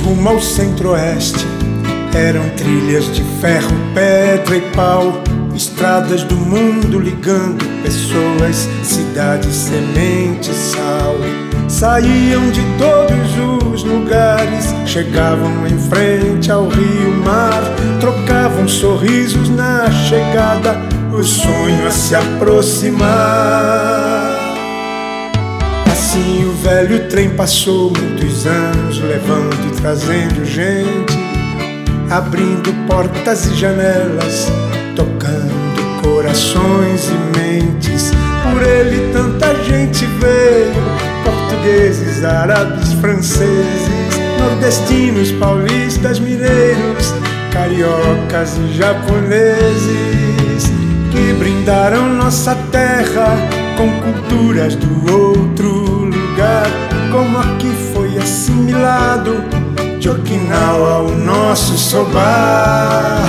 rumo ao centro-oeste. Eram trilhas de ferro, pedra e pau, estradas do mundo ligando pessoas, cidades, sementes, sal. Saíam de todos os lugares, chegavam em frente ao rio-mar, trocavam sorrisos na chegada, o sonho a se aproximar. Assim o velho trem passou muitos anos, levando e trazendo gente, abrindo portas e janelas, tocando corações e mentes. Por ele tanta gente veio, portugueses, árabes, franceses, nordestinos, paulistas, mineiros, cariocas e japoneses, que brindaram nossa terra com culturas do outro lugar, como aqui foi assimilado de Okinawa ao nosso sobar.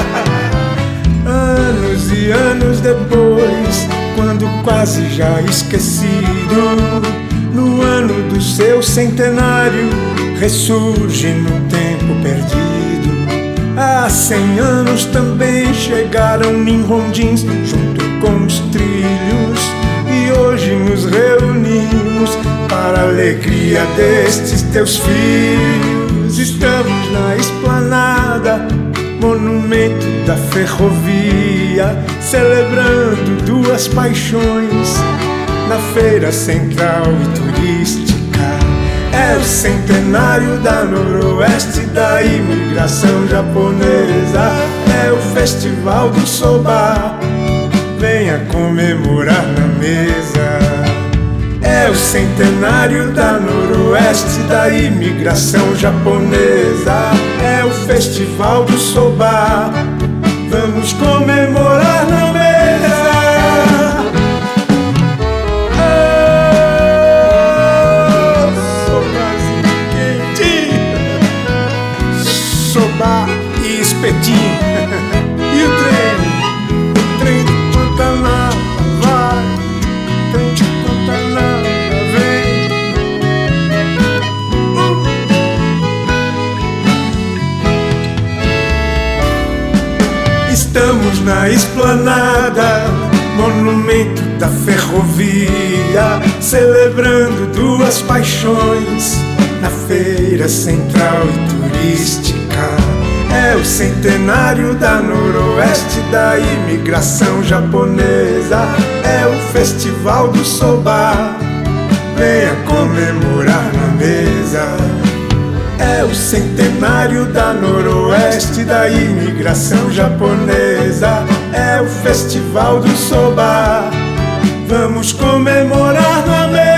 Anos e anos depois, quando quase já esquecido, no ano do seu centenário, ressurge no tempo perdido. Há 100 anos também chegaram ninhondins junto com os trilhos, e hoje nos reunimos para a alegria destes teus filhos. Estamos na esplanada, monumento da ferrovia, celebrando duas paixões na feira central e turística. É o centenário da Noroeste, da imigração japonesa, é o festival do soba, venha comemorar na mesa. É o centenário da Noroeste, da imigração japonesa, é o festival do soba, vamos comemorar na mesa. Sobazinho quentinho, soba e espetinho. E o trem de Pantanal vai, trem de Pantanal vem. Estamos na esplanada, monumento da ferrovia, celebrando duas paixões na feira central e turística. É o centenário da Noroeste, da imigração japonesa, é o festival do soba, venha comemorar na mesa. É o centenário da Noroeste, da imigração japonesa, é o festival do soba, vamos comemorar na mesa.